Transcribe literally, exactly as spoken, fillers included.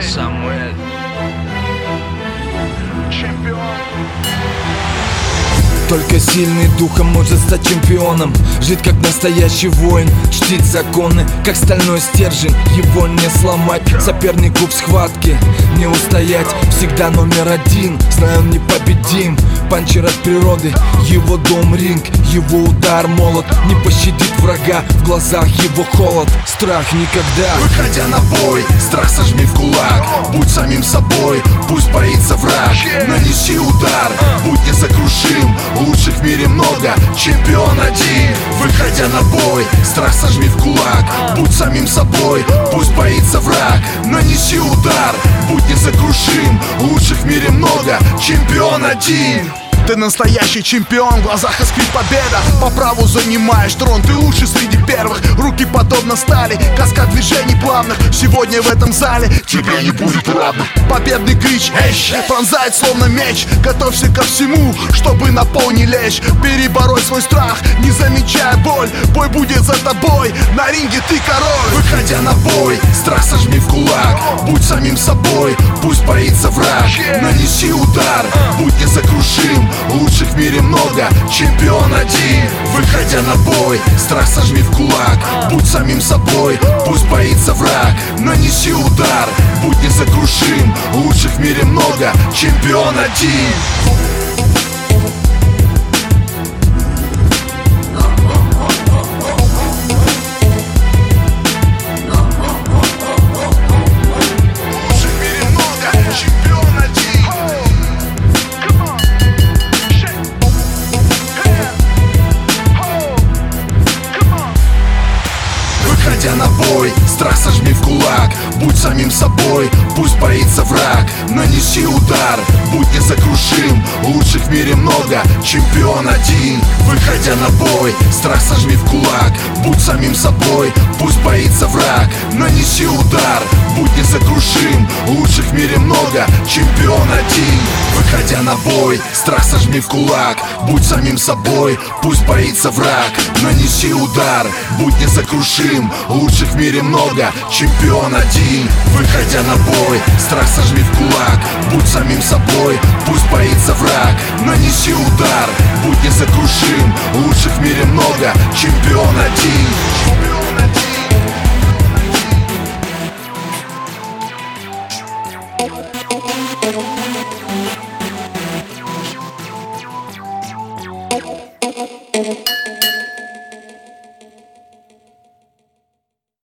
Самуэль. Чемпион. Только сильный духом может стать чемпионом. Жить как настоящий воин, чтить законы, как стальной стержень. Его не сломать, сопернику в схватке не устоять. Всегда номер один, знаю, он непобедим. Панчер от природы, его дом ринг, его удар молот не пощадит врага, в глазах его холод. Страх никогда. Выходя на бой, страх сожми в кулак. Будь самим собой, пусть боится враг. Нанеси удар, будь несокрушим. Лучших в мире много, чемпион один. Выходя на бой, страх сожми в кулак. Будь самим собой, пусть боится враг. Нанеси удар, будь несокрушим. Лучших в мире много, чемпион один. Ты настоящий чемпион, в глазах искрит победа. По праву занимаешь трон, ты лучший среди первых. Руки подобно стали, каскад движений плавных. Сегодня в этом зале тебе не будет равных. Победный крич, эщ, пронзает словно меч. Готовься ко всему, чтобы на пол не лечь. Перебороть свой страх, не замечая боль. Бой будет за тобой, на ринге ты король. Выходя на бой, страх сожми в кулак. Будь самим собой, пусть боится враг. Нанеси удар, будь несокрушим. Лучших в мире много, чемпион один. Выходя на бой, страх сожми в кулак. Будь самим собой, пусть боится враг. Нанеси удар, будь несокрушим. Лучших в мире много, чемпион один. Выходя на бой, страх сожми в кулак. Будь самим собой, пусть боится враг. Нанеси удар, будь несокрушим. Лучших в мире много, чемпион один. Выходя на бой, страх сожми в кулак. Будь самим собой, пусть боится враг. Нанеси удар, будь несокрушим. Лучших в мире много, чемпион один. Выходя на бой, страх сожми в кулак. Будь самим собой, пусть боится враг. Нанеси удар, будь несокрушим. Лучших в мире много, чемпион один. Выходя на бой, страх сожми в кулак. Будь самим собой, пусть боится враг. Нанеси удар, будь несокрушим. Лучших в мире много, чемпион один.